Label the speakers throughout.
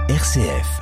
Speaker 1: RCF.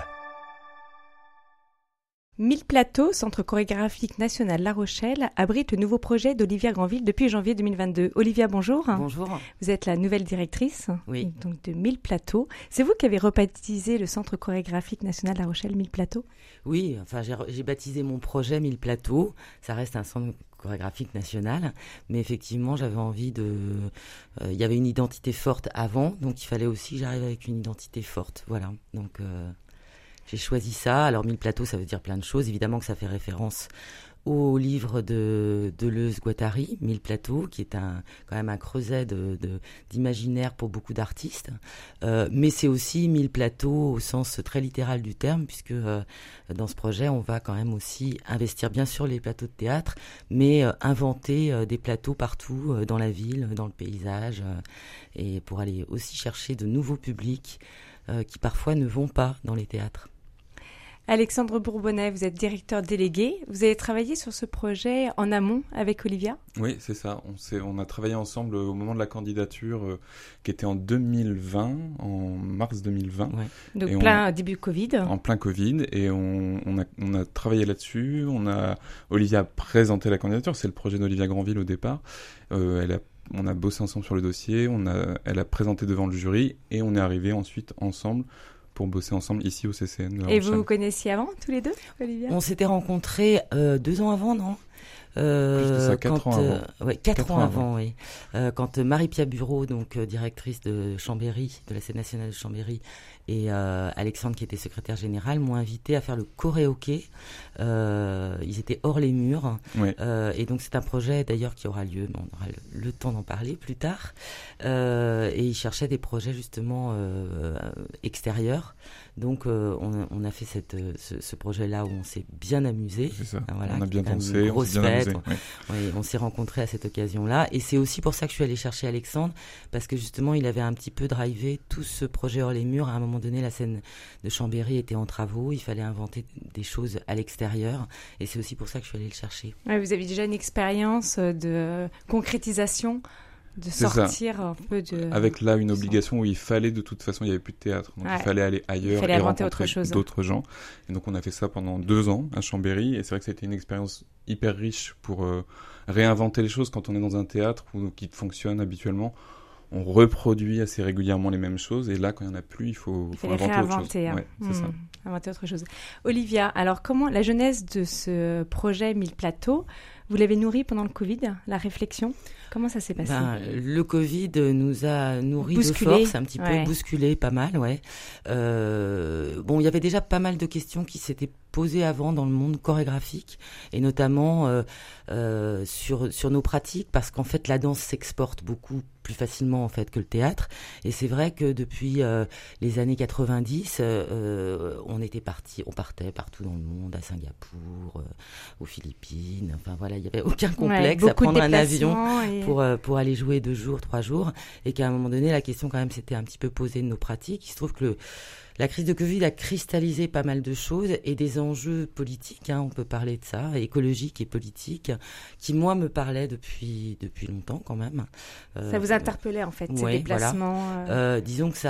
Speaker 2: 1000 plateaux, Centre chorégraphique national La Rochelle, abrite le nouveau projet d'Olivia Granville depuis janvier 2022. Olivia, bonjour.
Speaker 3: Bonjour.
Speaker 2: Vous êtes la nouvelle directrice donc de 1000 plateaux. C'est vous qui avez rebaptisé le Centre chorégraphique national La Rochelle 1000 plateaux ?
Speaker 3: Oui, enfin j'ai baptisé mon projet 1000 plateaux. Ça reste un centre chorégraphique national, mais effectivement j'avais envie de... Il y avait une identité forte avant, donc il fallait aussi que j'arrive avec une identité forte. Voilà, donc... J'ai choisi ça. Alors 1000 plateaux, ça veut dire plein de choses. Évidemment que ça fait référence au livre de Deleuze-Guattari, 1000 plateaux, qui est quand même un creuset d'imaginaire pour beaucoup d'artistes. Mais c'est aussi 1000 plateaux au sens très littéral du terme, puisque dans ce projet, on va quand même aussi investir bien sûr les plateaux de théâtre, mais inventer des plateaux partout dans la ville, dans le paysage, et pour aller aussi chercher de nouveaux publics qui parfois ne vont pas dans les théâtres.
Speaker 2: Alexandre Bourbonnais, vous êtes directeur délégué. Vous avez travaillé sur ce projet en amont avec Olivia ?
Speaker 4: Oui, c'est ça. On a travaillé ensemble au moment de la candidature qui était en 2020, en mars 2020.
Speaker 2: Ouais. Donc début Covid.
Speaker 4: En plein Covid. Et on a travaillé là-dessus. Olivia a présenté la candidature. C'est le projet d'Olivia Granville au départ. On a bossé ensemble sur le dossier. Elle a présenté devant le jury. Et on est arrivé ensuite ensemble pour bosser ensemble ici au CCN.
Speaker 2: Et vous vous connaissiez avant, tous les deux, Olivia ?
Speaker 3: On s'était rencontrés 2 ans avant, non ?
Speaker 4: Plus de ça, 4 ans avant.
Speaker 3: Ouais, 4 ans avant, oui. Quand Marie-Pia Bureau, donc directrice de Chambéry, de la scène nationale de Chambéry, et Alexandre, qui était secrétaire général, m'ont invité à faire le choréhockey. Ils étaient hors les murs.
Speaker 4: Ouais.
Speaker 3: Et donc c'est un projet d'ailleurs qui aura lieu, mais on aura le temps d'en parler plus tard. Et ils cherchaient des projets justement extérieurs. Donc on a fait ce projet-là où on s'est bien amusé.
Speaker 4: C'est ça.
Speaker 3: Voilà,
Speaker 4: on a bien dansé, on s'est bien amusé.
Speaker 3: Oui, on s'est rencontrés à cette occasion-là. Et c'est aussi pour ça que je suis allée chercher Alexandre, parce que justement, il avait un petit peu drivé tout ce projet hors les murs. À un moment donné, la scène de Chambéry était en travaux. Il fallait inventer des choses à l'extérieur. Et c'est aussi pour ça que je suis allée le chercher.
Speaker 2: Ouais, vous avez déjà une expérience de concrétisation, de sortir un peu de...
Speaker 4: Avec là une obligation où il fallait, de toute façon, il n'y avait plus de théâtre. Donc il fallait aller ailleurs et rencontrer d'autres gens. Et donc on a fait ça pendant 2 ans à Chambéry. Et c'est vrai que c'était une expérience hyper riche pour réinventer les choses. Quand on est dans un théâtre qui fonctionne habituellement, on reproduit assez régulièrement les mêmes choses. Et là, quand il n'y en a plus, il faut inventer autre chose.
Speaker 2: Hein.
Speaker 4: Ouais, c'est ça.
Speaker 2: Inventer autre chose. Olivia, alors comment la genèse de ce projet 1000 plateaux, vous l'avez nourri pendant le Covid, la réflexion ? Comment ça s'est passé ?
Speaker 3: Le Covid nous a nourri de force, un petit peu bousculé, pas mal, ouais. Il y avait déjà pas mal de questions qui s'étaient posées avant dans le monde chorégraphique, et notamment sur nos pratiques, parce qu'en fait la danse s'exporte beaucoup plus facilement en fait que le théâtre. Et c'est vrai que depuis les années 90, on partait partout dans le monde, à Singapour, aux Philippines. Enfin voilà, il y avait aucun complexe à prendre un avion pour aller jouer 2 jours, 3 jours. Et qu'à un moment donné, la question quand même s'était un petit peu posée de nos pratiques. Il se trouve que la crise de Covid a cristallisé pas mal de choses et des enjeux politiques, on peut parler de ça, écologiques et politiques, qui moi me parlaient depuis longtemps quand même.
Speaker 2: Ça vous interpellait en fait, ces déplacements.
Speaker 3: Voilà. Disons que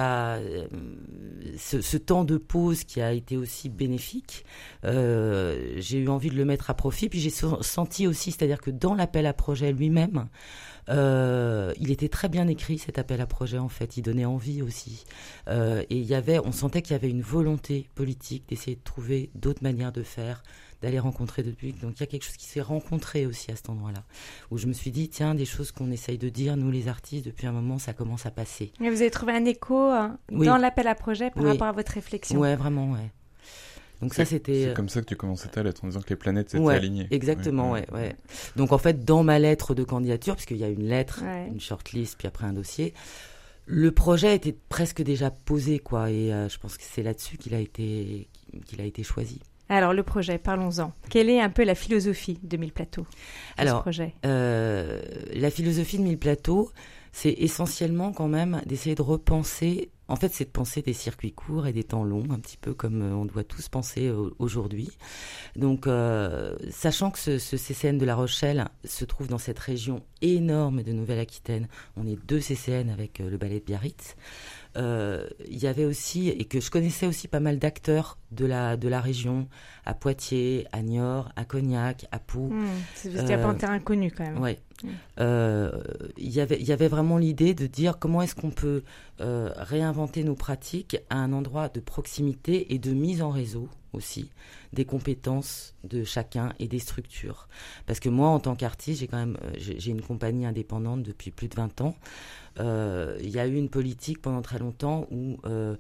Speaker 3: ce temps de pause qui a été aussi bénéfique, j'ai eu envie de le mettre à profit. Puis j'ai senti aussi, c'est-à-dire que dans l'appel à projet lui-même, il était très bien écrit cet appel à projet en fait, il donnait envie aussi. Et on sentait qu'il y avait une volonté politique d'essayer de trouver d'autres manières de faire, d'aller rencontrer d'autres publics. Donc il y a quelque chose qui s'est rencontré aussi à cet endroit-là, où je me suis dit, tiens, des choses qu'on essaye de dire, nous les artistes, depuis un moment, ça commence à passer.
Speaker 2: Et vous avez trouvé un écho dans l'appel à projet par rapport à votre réflexion.
Speaker 3: Ouais, vraiment, ouais. Donc
Speaker 4: c'est comme ça que tu commençais ta lettre, en disant que les planètes s'étaient alignées.
Speaker 3: Exactement, ouais. Donc en fait, dans ma lettre de candidature, puisqu'il y a une lettre, une shortlist, puis après un dossier, le projet était presque déjà posé, quoi. Et je pense que c'est là-dessus qu'il a été choisi.
Speaker 2: Alors le projet, parlons-en. Quelle est un peu la philosophie de 1000 plateaux ? Ce projet.
Speaker 3: La philosophie de 1000 plateaux, c'est essentiellement quand même d'essayer de repenser. En fait, c'est de penser des circuits courts et des temps longs, un petit peu comme on doit tous penser aujourd'hui. Donc, sachant que ce CCN de La Rochelle se trouve dans cette région énorme de Nouvelle-Aquitaine, on est 2 CCN avec le ballet de Biarritz. il y avait aussi, et que je connaissais aussi pas mal d'acteurs de la région, à Poitiers, à Niort, à Cognac, à Pau.
Speaker 2: C'était pas un terrain connu quand même.
Speaker 3: Ouais. Il y avait vraiment l'idée de dire comment est-ce qu'on peut réinventer nos pratiques à un endroit de proximité et de mise en réseau aussi des compétences de chacun et des structures. Parce que moi, en tant qu'artiste, j'ai une compagnie indépendante depuis plus de 20 ans. Il y a eu une politique pendant très longtemps où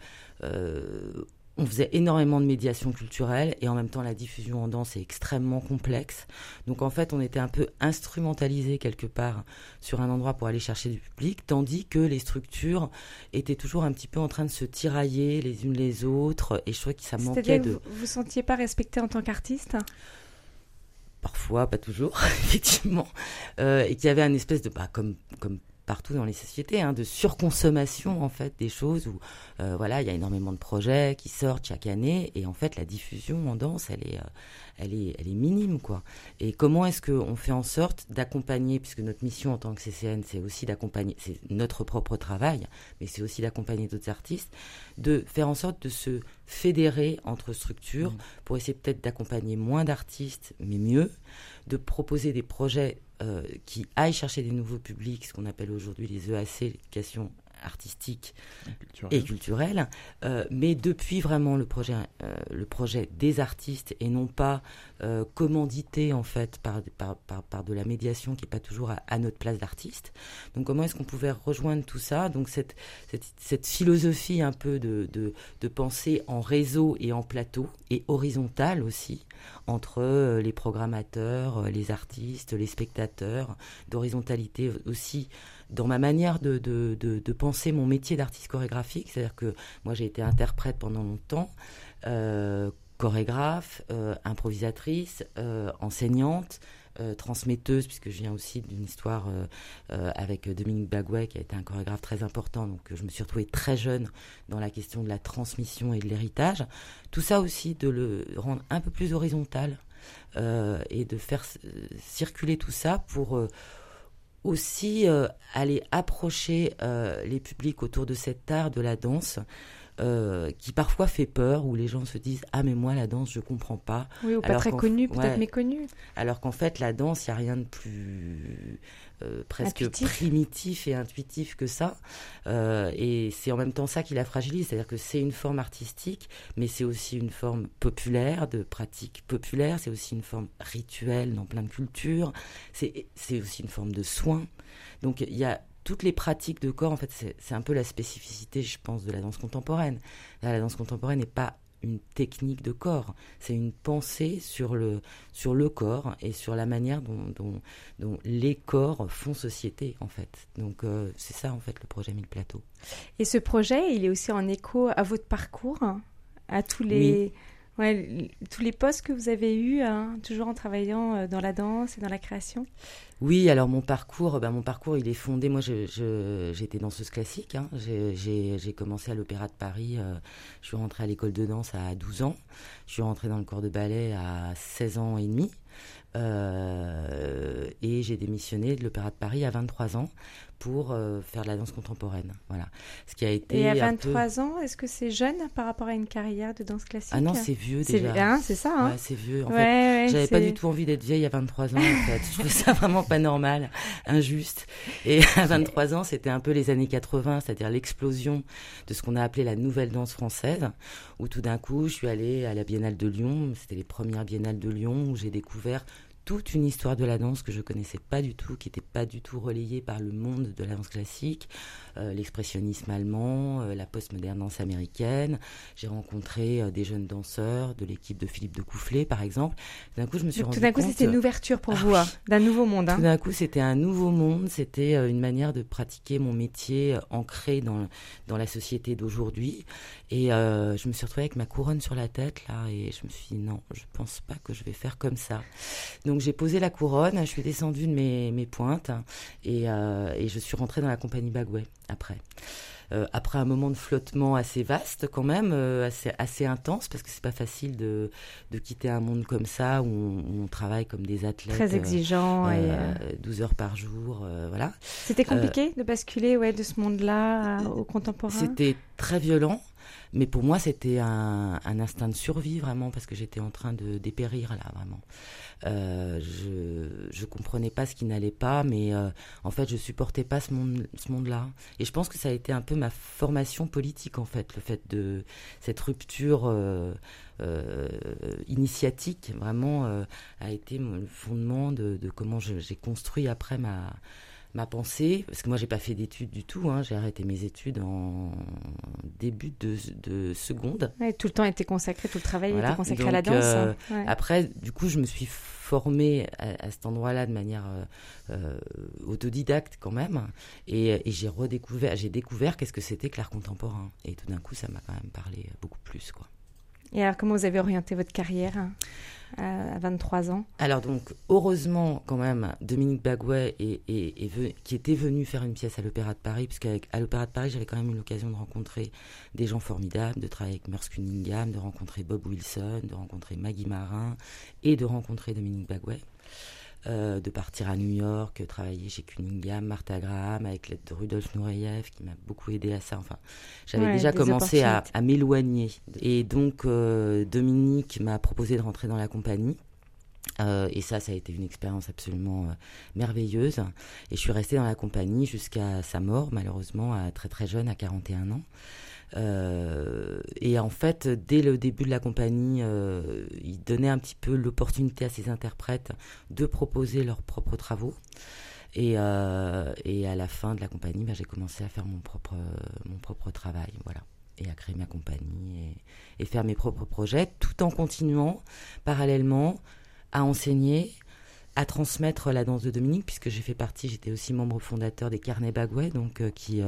Speaker 3: on faisait énormément de médiation culturelle et en même temps la diffusion en danse est extrêmement complexe. Donc en fait on était un peu instrumentalisé quelque part sur un endroit pour aller chercher du public, tandis que les structures étaient toujours un petit peu en train de se tirailler les unes les autres et je trouvais que ça manquait de...
Speaker 2: Vous vous sentiez pas respecté en tant qu'artiste ?
Speaker 3: Parfois, pas toujours, effectivement. Et qu'il y avait une espèce de... comme partout dans les sociétés, de surconsommation en fait des choses où il y a énormément de projets qui sortent chaque année et en fait la diffusion en danse elle est minime quoi. Et comment est-ce qu'on fait en sorte d'accompagner, puisque notre mission en tant que CCN c'est aussi d'accompagner, c'est notre propre travail, mais c'est aussi d'accompagner d'autres artistes, de faire en sorte de se fédérer entre structures pour essayer peut-être d'accompagner moins d'artistes mais mieux, de proposer des projets qui aillent chercher des nouveaux publics, ce qu'on appelle aujourd'hui les EAC, l'éducation artistique et culturelle, mais depuis vraiment le projet des artistes et non pas commandité en fait par de la médiation qui n'est pas toujours à notre place d'artiste. Donc comment est-ce qu'on pouvait rejoindre tout ça ? Donc cette philosophie un peu de penser en réseau et en plateau et horizontale aussi entre les programmateurs, les artistes, les spectateurs, d'horizontalité aussi dans ma manière de penser mon métier d'artiste chorégraphique. C'est-à-dire que moi j'ai été interprète pendant longtemps, chorégraphe, improvisatrice, enseignante, transmetteuse, puisque je viens aussi d'une histoire avec Dominique Baguet qui a été un chorégraphe très important, donc je me suis retrouvée très jeune dans la question de la transmission et de l'héritage. Tout ça aussi de le rendre un peu plus horizontal et de faire circuler tout ça pour aussi aller approcher les publics autour de cet art de la danse qui parfois fait peur, où les gens se disent « Ah mais moi la danse je comprends pas ».
Speaker 2: Oui, ou pas très connu, peut-être méconnu.
Speaker 3: Alors qu'en fait la danse, il n'y a rien de plus presque primitif et intuitif que ça. Et c'est en même temps ça qui la fragilise, c'est-à-dire que c'est une forme artistique, mais c'est aussi une forme populaire, de pratique populaire, c'est aussi une forme rituelle dans plein de cultures, c'est aussi une forme de soin. Donc il y a toutes les pratiques de corps, en fait, c'est un peu la spécificité, je pense, de la danse contemporaine. Là, la danse contemporaine n'est pas une technique de corps, c'est une pensée sur le corps et sur la manière dont les corps font société, en fait. Donc, c'est ça, en fait, le projet Mille Plateaux.
Speaker 2: Et ce projet, il est aussi en écho à votre parcours, à tous les... Oui. Tous les postes que vous avez eus, toujours en travaillant dans la danse et dans la création.
Speaker 3: Oui, alors mon parcours, il est fondé. Moi, j'étais danseuse classique. J'ai commencé à l'Opéra de Paris. Je suis rentrée à l'école de danse à 12 ans. Je suis rentrée dans le corps de ballet à 16 ans et demi. Et j'ai démissionné de l'Opéra de Paris à 23 ans pour faire de la danse contemporaine. Voilà. Ce qui a été
Speaker 2: et à 23 ans, est-ce que c'est jeune par rapport à une carrière de danse classique ?
Speaker 3: Ah non, c'est vieux déjà.
Speaker 2: C'est ça, hein ?
Speaker 3: Ouais, c'est vieux. En fait, j'avais pas du tout envie d'être vieille à 23 ans. En fait, je trouvais ça vraiment pas normal, injuste. Et à 23 ans, c'était un peu les années 80, c'est-à-dire l'explosion de ce qu'on a appelé la nouvelle danse française, où tout d'un coup, je suis allée à la Biennale de Lyon. C'était les premières Biennales de Lyon où j'ai découvert toute une histoire de la danse que je connaissais pas du tout, qui n'était pas du tout relayée par le monde de la danse classique, l'expressionnisme allemand, la postmoderne danse américaine. J'ai rencontré des jeunes danseurs de l'équipe de Philippe de Coufflet, par exemple. Tout d'un coup, je me suis rendu compte...
Speaker 2: Tout d'un coup, c'était une ouverture pour vous, d'un nouveau monde.
Speaker 3: Tout d'un coup, c'était un nouveau monde. C'était une manière de pratiquer mon métier ancré dans la société d'aujourd'hui. Et je me suis retrouvée avec ma couronne sur la tête, là, et je me suis dit, non, je pense pas que je vais faire comme ça. Donc j'ai posé la couronne, je suis descendue de mes pointes et je suis rentrée dans la compagnie Baguet après. après un moment de flottement assez vaste quand même, assez intense, parce que c'est pas facile de quitter un monde comme ça où on travaille comme des athlètes.
Speaker 2: Très exigeant.
Speaker 3: 12 heures par jour, voilà.
Speaker 2: C'était compliqué de basculer de ce monde-là au contemporain?
Speaker 3: C'était très violent. Mais pour moi, c'était un instinct de survie, vraiment, parce que j'étais en train de dépérir, là, vraiment. Je comprenais pas ce qui n'allait pas, mais en fait, je supportais pas ce monde-là. Et je pense que ça a été un peu ma formation politique, en fait, le fait de cette rupture initiatique, vraiment, a été le fondement de comment j'ai construit après ma pensée, parce que moi j'ai pas fait d'études du tout, j'ai arrêté mes études en début de seconde.
Speaker 2: Ouais, tout le temps était consacré, tout le travail était consacré à la danse.
Speaker 3: Après, du coup, je me suis formée à cet endroit-là de manière autodidacte quand même, et j'ai découvert qu'est-ce que c'était que l'art contemporain. Et tout d'un coup, ça m'a quand même parlé beaucoup plus, quoi.
Speaker 2: Et alors, comment vous avez orienté votre carrière à 23 ans?
Speaker 3: Alors donc, heureusement quand même, Dominique Baguet qui était venu faire une pièce à l'Opéra de Paris, puisqu'à l'Opéra de Paris, j'avais quand même eu l'occasion de rencontrer des gens formidables, de travailler avec Merce Cunningham, de rencontrer Bob Wilson, de rencontrer Maggie Marin et de rencontrer Dominique Baguet. De partir à New York, travailler chez Cunningham, Martha Graham, avec l'aide de Rudolf Nureyev, qui m'a beaucoup aidé à ça. Enfin, j'avais déjà commencé à m'éloigner. Et donc, Dominique m'a proposé de rentrer dans la compagnie. Et ça a été une expérience absolument merveilleuse. Et je suis restée dans la compagnie jusqu'à sa mort, malheureusement, à très très jeune, à 41 ans. Et en fait, dès le début de la compagnie, il donnait un petit peu l'opportunité à ses interprètes de proposer leurs propres travaux. Et à la fin de la compagnie, j'ai commencé à faire mon propre travail, voilà, et à créer ma compagnie et faire mes propres projets, tout en continuant parallèlement à enseigner, à transmettre la danse de Dominique, puisque j'étais aussi membre fondateur des Carnets Baguet, donc qui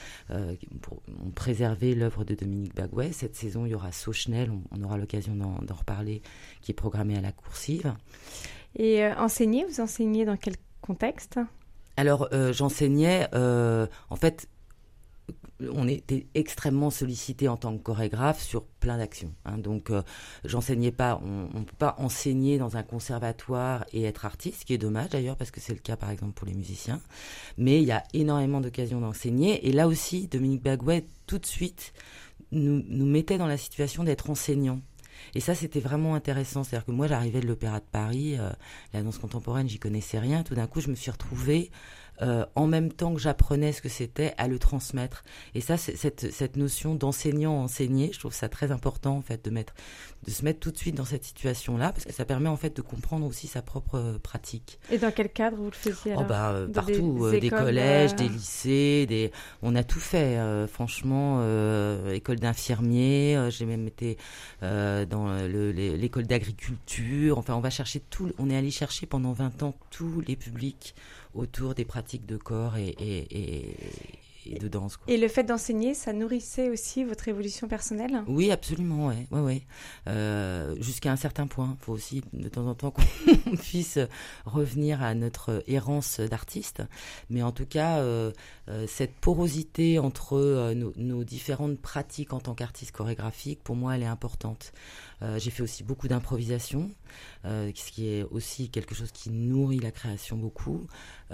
Speaker 3: ont préservé l'œuvre de Dominique Baguet. Cette saison, il y aura Sauchenel, on aura l'occasion d'en reparler, qui est programmé à la Coursive.
Speaker 2: Et vous enseignez dans quel contexte?
Speaker 3: Alors, j'enseignais, en fait, on était extrêmement sollicité en tant que chorégraphe sur plein d'actions. Donc, j'enseignais pas. On ne peut pas enseigner dans un conservatoire et être artiste, ce qui est dommage d'ailleurs, parce que c'est le cas par exemple pour les musiciens. Mais il y a énormément d'occasions d'enseigner. Et là aussi, Dominique Baguet, tout de suite, nous mettait dans la situation d'être enseignants. Et ça, c'était vraiment intéressant. C'est-à-dire que moi, j'arrivais de l'Opéra de Paris, la danse contemporaine, j'y connaissais rien. Tout d'un coup, je me suis retrouvée, en même temps que j'apprenais ce que c'était, à le transmettre. Et ça, cette notion d'enseignant-enseigner, je trouve ça très important, en fait, de se mettre tout de suite dans cette situation-là, parce que ça permet, en fait, de comprendre aussi sa propre pratique.
Speaker 2: Et dans quel cadre vous le faisiez alors?
Speaker 3: Partout, des collèges, des lycées, on a tout fait, franchement, école d'infirmiers, j'ai même été dans l'école d'agriculture. Enfin, on est allé chercher pendant 20 ans tous les publics autour des pratiques de corps et de danse, quoi.
Speaker 2: Et le fait d'enseigner, ça nourrissait aussi votre évolution personnelle?
Speaker 3: Oui, absolument, ouais. Jusqu'à un certain point. Il faut aussi de temps en temps qu'on puisse revenir à notre errance d'artiste. Mais en tout cas, cette porosité entre nos différentes pratiques en tant qu'artiste chorégraphique, pour moi, elle est importante. J'ai fait aussi beaucoup d'improvisation, ce qui est aussi quelque chose qui nourrit la création beaucoup.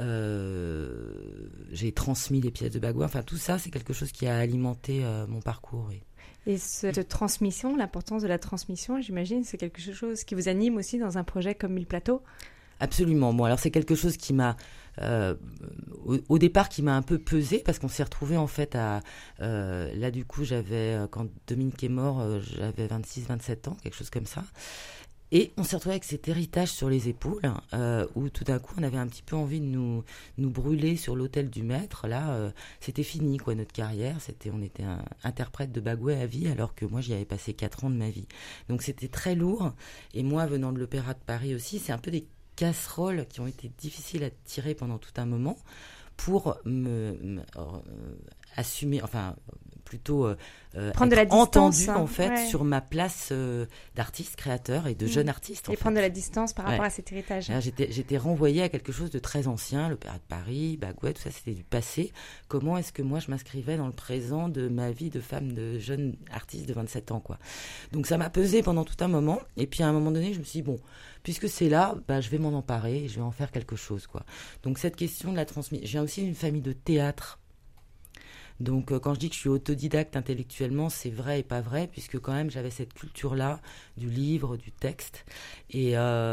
Speaker 3: J'ai transmis les pièces de Baguet. Enfin, tout ça, c'est quelque chose qui a alimenté mon parcours. Oui.
Speaker 2: Et cette transmission, l'importance de la transmission, j'imagine, c'est quelque chose qui vous anime aussi dans un projet comme Mille Plateaux?
Speaker 3: Absolument. Bon, alors c'est quelque chose qui m'a, au départ, qui m'a un peu pesé, parce qu'on s'est retrouvés en fait là du coup, quand Dominique est mort, j'avais 26-27 ans, quelque chose comme ça. Et on s'est retrouvé avec cet héritage sur les épaules, où tout d'un coup, on avait un petit peu envie de nous brûler sur l'autel du maître. Là, c'était fini, quoi, notre carrière. On était un interprète de Baguet à vie, alors que moi, j'y avais passé 4 ans de ma vie. Donc, c'était très lourd. Et moi, venant de l'Opéra de Paris aussi, c'est un peu des casseroles qui ont été difficiles à tirer pendant tout un moment pour assumer, enfin, plutôt
Speaker 2: prendre de la distance,
Speaker 3: en fait sur ma place d'artiste, créateur et de jeune artiste.
Speaker 2: Et prendre de la distance par rapport à cet héritage.
Speaker 3: Là, j'étais renvoyée à quelque chose de très ancien, l'Opéra de Paris, Bagouet, tout ça c'était du passé. Comment est-ce que moi je m'inscrivais dans le présent de ma vie de femme, de jeune artiste de 27 ans, quoi. Donc ça m'a pesé pendant tout un moment. Et puis à un moment donné, je me suis dit, bon, puisque c'est là, je vais m'en emparer et je vais en faire quelque chose, quoi. Donc cette question de la transmission, j'ai aussi une famille de théâtre. Donc quand je dis que je suis autodidacte intellectuellement, c'est vrai et pas vrai, puisque quand même j'avais cette culture-là du livre, du texte. Et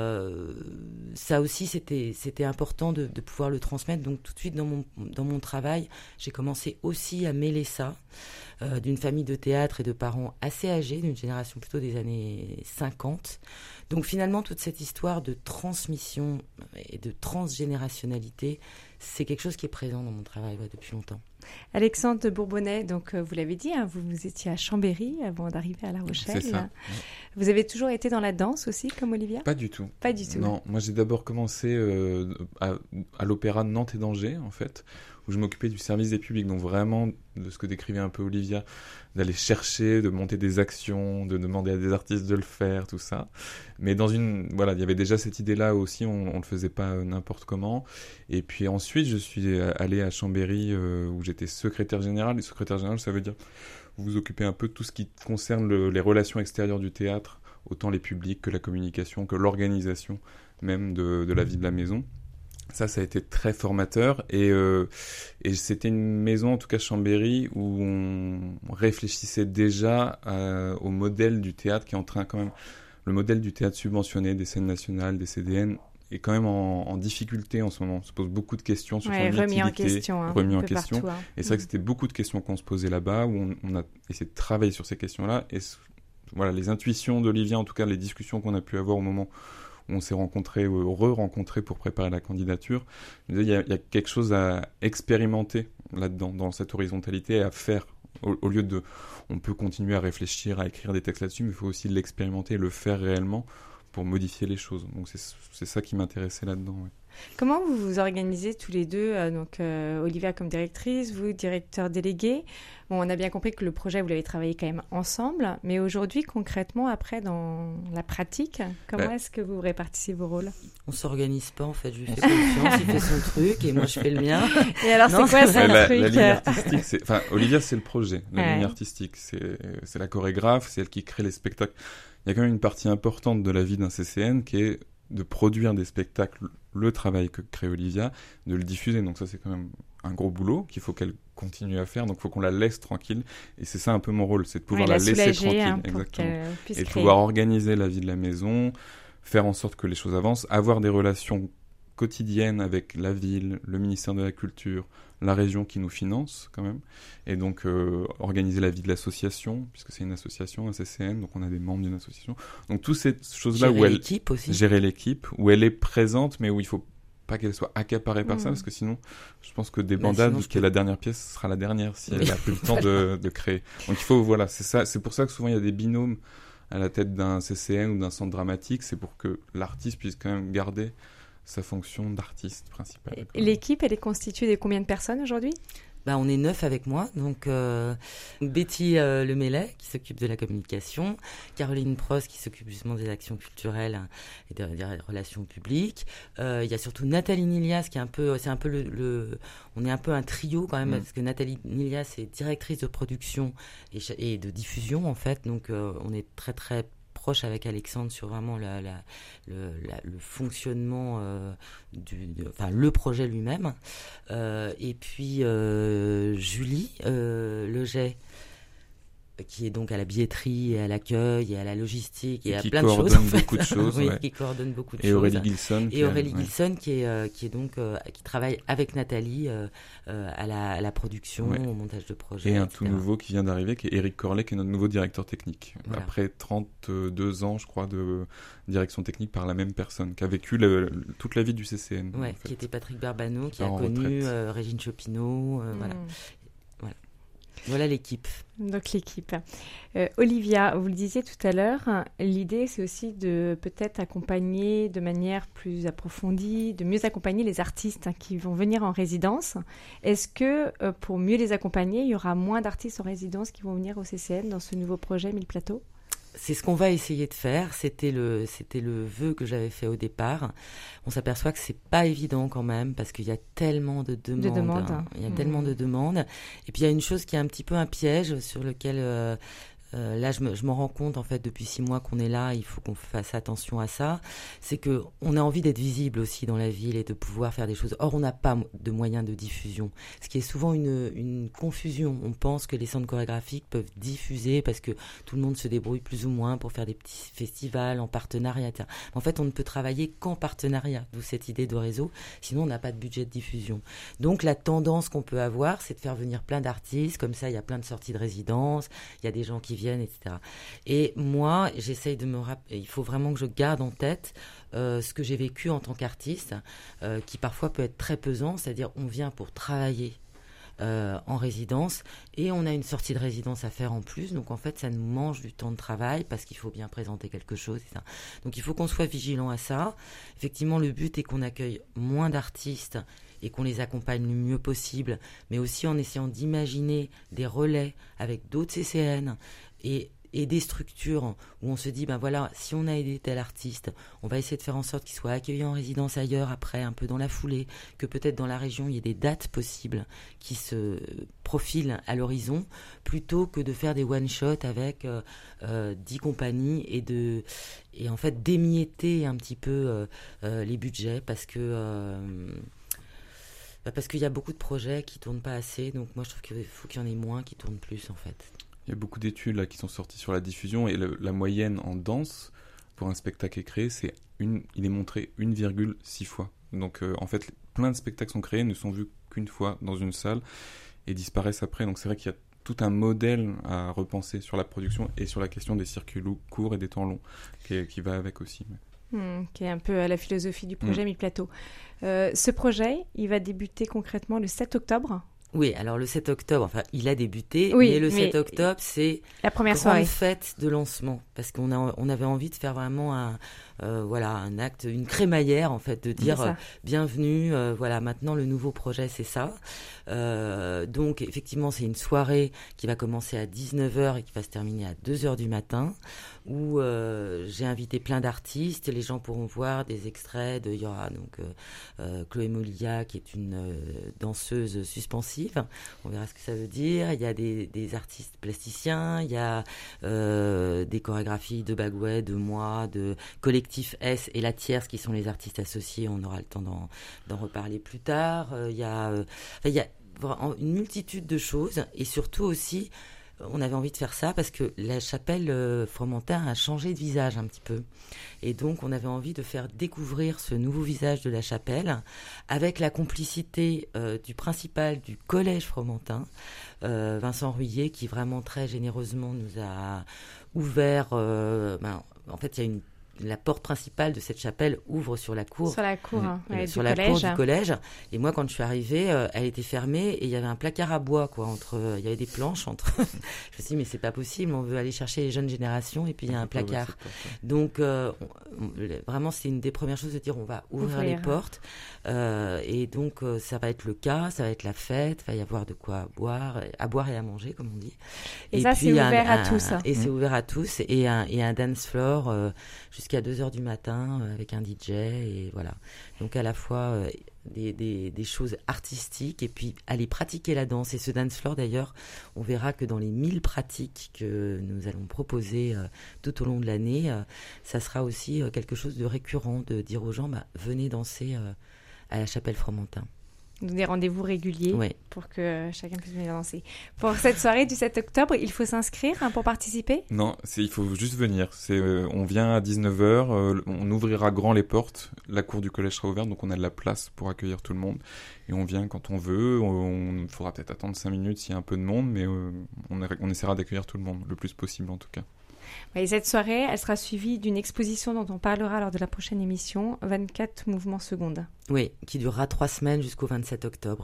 Speaker 3: ça aussi, c'était important de pouvoir le transmettre. Donc tout de suite dans mon travail, j'ai commencé aussi à mêler ça, d'une famille de théâtre et de parents assez âgés, d'une génération plutôt des années 50. Donc finalement, toute cette histoire de transmission et de transgénérationnalité, c'est quelque chose qui est présent dans mon travail depuis longtemps.
Speaker 2: Alexandre de Bourbonnais, donc vous l'avez dit, vous étiez à Chambéry avant d'arriver à La Rochelle.
Speaker 4: C'est ça.
Speaker 2: Vous avez toujours été dans la danse aussi, comme Olivia ?
Speaker 4: Pas du tout.
Speaker 2: Pas du tout.
Speaker 4: Non, moi j'ai d'abord commencé à l'Opéra de Nantes et d'Angers, en fait, où je m'occupais du service des publics, donc vraiment de ce que décrivait un peu Olivia, d'aller chercher, de monter des actions, de demander à des artistes de le faire, tout ça. Mais il y avait déjà cette idée-là aussi, on le faisait pas n'importe comment. Et puis ensuite, je suis allé à Chambéry, où j'étais secrétaire général. Et secrétaire général, ça veut dire vous vous occupez un peu de tout ce qui concerne les relations extérieures du théâtre, autant les publics que la communication, que l'organisation même de la vie de la maison. Ça a été très formateur et c'était une maison, en tout cas Chambéry, où on réfléchissait déjà au modèle du théâtre qui est en train quand même... Le modèle du théâtre subventionné, des scènes nationales, des CDN, est quand même en difficulté en ce moment. On se pose beaucoup de questions sur son utilité.
Speaker 2: Remis en question. Partout, hein.
Speaker 4: Et c'est vrai que c'était beaucoup de questions qu'on se posait là-bas, où on a essayé de travailler sur ces questions-là. Et voilà, les intuitions d'Olivia, en tout cas les discussions qu'on a pu avoir au moment où on s'est rencontrés, re-rencontrés pour préparer la candidature, il y a quelque chose à expérimenter là-dedans, dans cette horizontalité, et à faire. Au lieu de... On peut continuer à réfléchir, à écrire des textes là-dessus, mais il faut aussi l'expérimenter et le faire réellement pour modifier les choses. Donc c'est ça qui m'intéressait là-dedans. Ouais.
Speaker 2: Comment vous vous organisez tous les deux, Olivia comme directrice, vous directeur délégué. Bon, on a bien compris que le projet, vous l'avez travaillé quand même ensemble, mais aujourd'hui, concrètement, après, dans la pratique, comment est-ce que vous répartissez vos rôles ?
Speaker 3: On ne s'organise pas, en fait. Je lui fais confiance, il fait son truc et moi, je fais le mien.
Speaker 2: Et alors, c'est quoi ça, le truc ?
Speaker 4: La ligne artistique, Olivia, c'est le projet. La ligne artistique, c'est la chorégraphe, c'est elle qui crée les spectacles. Il y a quand même une partie importante de la vie d'un CCN qui est de produire des spectacles, le travail que crée Olivia, de le diffuser. Donc ça, c'est quand même un gros boulot qu'il faut qu'elle continue à faire. Donc il faut qu'on la laisse tranquille. Et c'est ça un peu mon rôle, c'est de pouvoir la laisser tranquille. Exactement. Et de pouvoir organiser la vie de la maison, faire en sorte que les choses avancent, avoir des relations quotidiennes avec la ville, le ministère de la Culture, la région qui nous finance quand même, et donc organiser la vie de l'association, puisque c'est une association, un CCN, donc on a des membres d'une association. Donc toutes ces choses-là gérer l'équipe, où elle est présente, mais où il faut pas qu'elle soit accaparée par ça, parce que sinon, je pense que Débandade, qui est la dernière pièce, sera la dernière si elle a plus le temps de créer. Donc il faut, c'est ça. C'est pour ça que souvent il y a des binômes à la tête d'un CCN ou d'un centre dramatique, c'est pour que l'artiste puisse quand même garder sa fonction d'artiste principale.
Speaker 2: Et l'équipe, elle est constituée de combien de personnes aujourd'hui ?
Speaker 3: On est 9 avec moi, donc Betty Lemellet qui s'occupe de la communication, Caroline Prost qui s'occupe justement des actions culturelles et des relations publiques. Il y a surtout Nathalie Nilias qui est on est un peu un trio quand même, parce que Nathalie Nilias est directrice de production et de diffusion en fait, donc on est très très proche avec Alexandre sur vraiment le fonctionnement le projet lui-même, et puis Julie Leget qui est donc à la billetterie et à l'accueil et à la logistique et à plein de choses.
Speaker 4: Beaucoup de choses,
Speaker 3: oui, qui coordonne beaucoup de choses.
Speaker 4: Et Aurélie Gilson.
Speaker 3: Gilson qui est donc qui travaille avec Nathalie à la production, au montage de projet.
Speaker 4: Et un
Speaker 3: etc.
Speaker 4: tout nouveau qui vient d'arriver, qui est Éric Corlet, qui est notre nouveau directeur technique. Voilà. Après 32 ans, je crois, de direction technique par la même personne, qui a vécu toute la vie du CCN.
Speaker 3: Qui était Patrick Barbano, qui a connu Régine Chopineau, voilà. Voilà l'équipe.
Speaker 2: Donc l'équipe. Olivia, vous le disiez tout à l'heure, l'idée c'est aussi de peut-être accompagner de manière plus approfondie, de mieux accompagner les artistes qui vont venir en résidence. Est-ce que pour mieux les accompagner, il y aura moins d'artistes en résidence qui vont venir au CCN dans ce nouveau projet 1000 plateaux ?
Speaker 3: C'est ce qu'on va essayer de faire. C'était le vœu que j'avais fait au départ. On s'aperçoit que c'est pas évident quand même parce qu'il y a tellement de demandes. Il y a tellement de demandes. Et puis il y a une chose qui est un petit peu un piège sur lequel là, je m'en rends compte en fait depuis 6 mois qu'on est là. Il faut qu'on fasse attention à ça. C'est que on a envie d'être visible aussi dans la ville et de pouvoir faire des choses. Or, on n'a pas de moyens de diffusion, ce qui est souvent une confusion. On pense que les centres chorégraphiques peuvent diffuser parce que tout le monde se débrouille plus ou moins pour faire des petits festivals en partenariat. En fait, on ne peut travailler qu'en partenariat. D'où cette idée de réseau. Sinon, on n'a pas de budget de diffusion. Donc, la tendance qu'on peut avoir, c'est de faire venir plein d'artistes. Comme ça, il y a plein de sorties de résidence. Il y a des gens qui viennent, etc. Et moi, j'essaye de me rappeler, il faut vraiment que je garde en tête ce que j'ai vécu en tant qu'artiste, qui parfois peut être très pesant, c'est-à-dire on vient pour travailler en résidence et on a une sortie de résidence à faire en plus, donc en fait ça nous mange du temps de travail parce qu'il faut bien présenter quelque chose, etc. Donc il faut qu'on soit vigilant à ça. Effectivement, le but est qu'on accueille moins d'artistes et qu'on les accompagne le mieux possible, mais aussi en essayant d'imaginer des relais avec d'autres CCN et des structures où on se dit, ben voilà, si on a aidé tel artiste, on va essayer de faire en sorte qu'il soit accueilli en résidence ailleurs après, un peu dans la foulée, que peut-être dans la région, il y ait des dates possibles qui se profilent à l'horizon, plutôt que de faire des one-shots avec 10 compagnies et en fait d'émietter un petit peu les budgets parce qu'il y a beaucoup de projets qui tournent pas assez, donc moi je trouve qu'il faut qu'il y en ait moins qui tournent plus en fait.
Speaker 4: Il y a beaucoup d'études là qui sont sorties sur la diffusion et la moyenne en danse pour un spectacle est créé, il est montré 1,6 fois. Donc en fait, plein de spectacles sont créés, ne sont vus qu'une fois dans une salle et disparaissent après. Donc c'est vrai qu'il y a tout un modèle à repenser sur la production et sur la question des circuits courts et des temps longs qui va avec aussi.
Speaker 2: Qui est un peu la philosophie du projet 1000 plateaux. Ce projet, il va débuter concrètement le 7 octobre.
Speaker 3: Oui, alors le 7 octobre, enfin, il a débuté, mais le 7 octobre, c'est
Speaker 2: la première soirée.
Speaker 3: Fête de lancement, parce qu'on avait envie de faire vraiment un acte, une crémaillère, en fait, de dire bienvenue, voilà, maintenant le nouveau projet, c'est ça. Donc, effectivement, c'est une soirée qui va commencer à 19h et qui va se terminer à 2h du matin, où j'ai invité plein d'artistes, et les gens pourront voir des extraits il y aura donc Chloé Molia, qui est une danseuse suspensive. On verra ce que ça veut dire. Il y a des artistes plasticiens, il y a des chorégraphies de Bagouet, de moi, de Collectif S et La Tierce qui sont les artistes associés. On aura le temps d'en reparler plus tard. Il y a une multitude de choses et surtout aussi, on avait envie de faire ça parce que la chapelle Fromentin a changé de visage un petit peu. Et donc, on avait envie de faire découvrir ce nouveau visage de la chapelle avec la complicité du principal du collège Fromentin, Vincent Ruillet, qui vraiment très généreusement nous a ouvert... en fait, il y a la porte principale de cette chapelle ouvre sur la cour.
Speaker 2: Sur la cour,
Speaker 3: cour du collège. Et moi, quand je suis arrivée, elle était fermée et il y avait un placard à bois, quoi. Il y avait des planches entre. Je me suis dit, mais c'est pas possible. On veut aller chercher les jeunes générations et puis il y a un placard. Donc, vraiment, c'est une des premières choses de dire, on va ouvrir les portes. Et donc, ça va être le cas, ça va être la fête. Il va y avoir de quoi à boire et à manger, comme on dit.
Speaker 2: Et ça, c'est ouvert à tous.
Speaker 3: Et c'est ouvert à tous. Et un dance floor jusqu'à 2h du matin avec un DJ et voilà. Donc à la fois des choses artistiques et puis aller pratiquer la danse. Et ce dance floor d'ailleurs, on verra que dans les 1000 pratiques que nous allons proposer tout au long de l'année, ça sera aussi quelque chose de récurrent de dire aux gens, venez danser à la chapelle Fromentin.
Speaker 2: Donc des rendez-vous réguliers pour que chacun puisse venir danser. Pour cette soirée du 7 octobre, il faut s'inscrire pour participer ?
Speaker 4: Non, il faut juste venir. On vient à 19h, on ouvrira grand les portes, la cour du collège sera ouverte, donc on a de la place pour accueillir tout le monde. Et on vient quand on veut, on faudra peut-être attendre 5 minutes s'il y a un peu de monde, mais on essaiera d'accueillir tout le monde, le plus possible en tout cas.
Speaker 2: Et cette soirée, elle sera suivie d'une exposition dont on parlera lors de la prochaine émission, 24 mouvements secondes.
Speaker 3: Oui, qui durera 3 semaines jusqu'au 27 octobre, oui.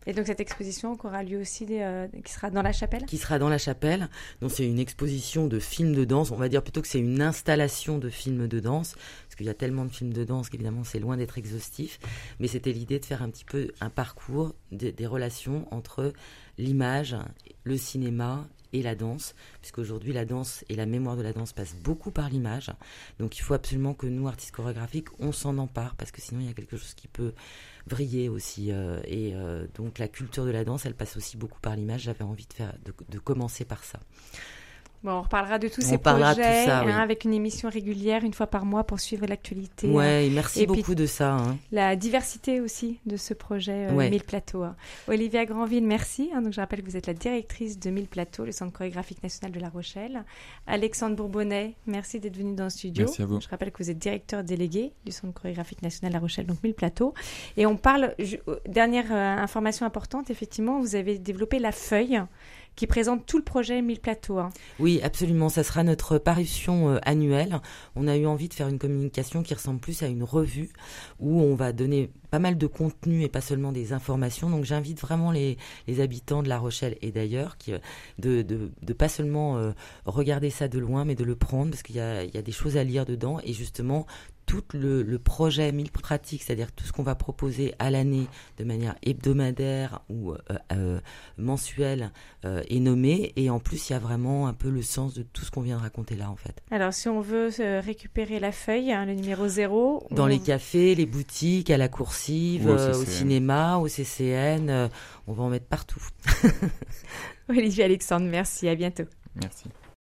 Speaker 2: Et donc cette exposition qui aura lieu aussi, qui sera dans la chapelle ?
Speaker 3: Qui sera dans la chapelle. Donc c'est une exposition de films de danse. On va dire plutôt que c'est une installation de films de danse, parce qu'il y a tellement de films de danse qu'évidemment c'est loin d'être exhaustif. Mais c'était l'idée de faire un petit peu un parcours des relations entre l'image, le cinéma et la danse, puisqu'aujourd'hui la danse et la mémoire de la danse passent beaucoup par l'image. Donc il faut absolument que nous, artistes chorégraphiques, on s'en empare, parce que sinon il y a quelque chose qui peut vriller aussi. Donc la culture de la danse, elle passe aussi beaucoup par l'image. J'avais envie de commencer par ça.
Speaker 2: Bon, on reparlera de tous ces projets avec une émission régulière, une fois par mois, pour suivre l'actualité.
Speaker 3: Ouais, merci beaucoup de ça.
Speaker 2: La diversité aussi de ce projet 1000 Plateaux. Olivia Granville, merci. Donc, je rappelle que vous êtes la directrice de 1000 Plateaux, le Centre chorégraphique national de La Rochelle. Alexandre Bourbonnais, merci d'être venu dans le studio.
Speaker 4: Merci à vous.
Speaker 2: Je rappelle que vous êtes directeur délégué du Centre chorégraphique national de La Rochelle, donc 1000 Plateaux. Et on parle, dernière information importante, effectivement, vous avez développé la feuille qui présente tout le projet 1000 Plateaux.
Speaker 3: Oui, absolument. Ça sera notre parution annuelle. On a eu envie de faire une communication qui ressemble plus à une revue où on va donner pas mal de contenu et pas seulement des informations. Donc j'invite vraiment les habitants de La Rochelle et d'ailleurs de pas seulement regarder ça de loin, mais de le prendre, parce qu'il y a des choses à lire dedans. Et justement, tout le projet 1000 pratiques, c'est-à-dire tout ce qu'on va proposer à l'année de manière hebdomadaire ou mensuelle est nommé. Et en plus, il y a vraiment un peu le sens de tout ce qu'on vient de raconter là, en fait.
Speaker 2: Alors, si on veut récupérer la feuille, le numéro 0...
Speaker 3: Dans les cafés, les boutiques, à la coursive, au cinéma, au CCN, on va en mettre partout.
Speaker 2: Olivier Alexandre, merci. À bientôt.
Speaker 4: Merci.